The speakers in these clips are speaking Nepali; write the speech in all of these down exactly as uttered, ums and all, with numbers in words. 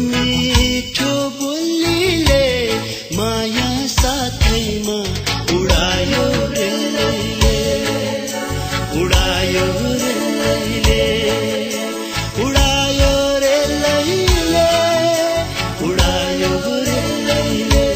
मिठो बोलीले माया साथैमा उडायो रेलैले उडायो रेलैले उडायो रेलैले उडायो रेलैले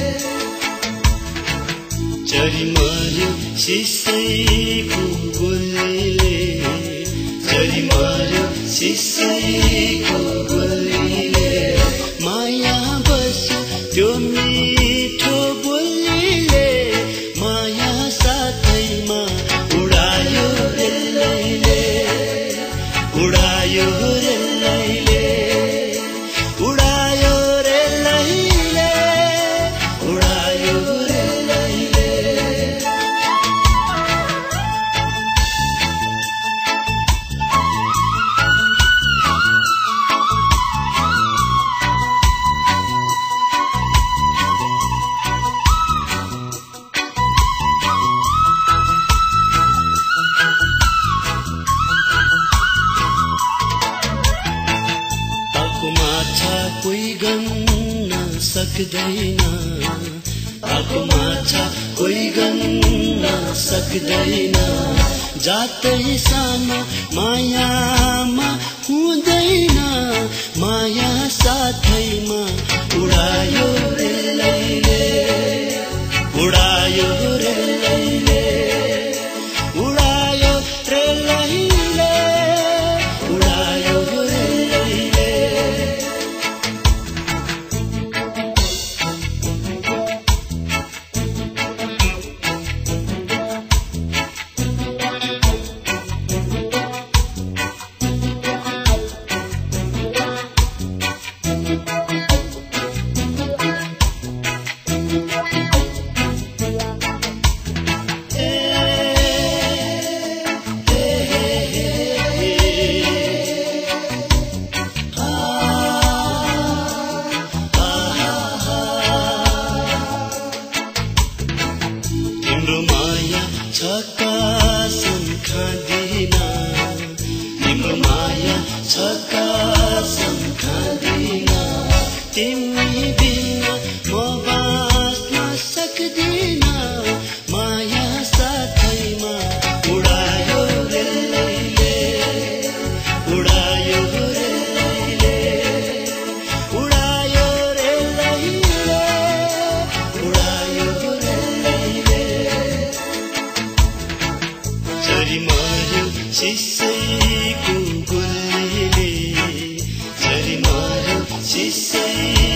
चरी मर्यो सिसैको गोलीले चरी मर्यो सिसैको गोलीले माया बस्यो त्यो मिठो बोलीले माया साथैमा उडायो रेलैले उडायो रेलैले उडायो रेलैले उडायो रेलैले कोही गन्न सक्दैन आको माछा कोही गन्न सक्दैन जातै सानो मायामा हुँदैन माया साथैमा उडायो रेलैले उडायो रेलैले उडायो रेलैले उडायो रेलैले तिम्रो माया छकासन खाँदिन तिम्रो माया छकासन खाँदिन तिमी बिना म बाँच्न सक्दिन माया साथैमा उडायो रेलैले उडायो रेलैले उडायो रेलैले उडायो रेलैले चरी मर्यो सिसैको गोलीले चरी मर्यो सिसै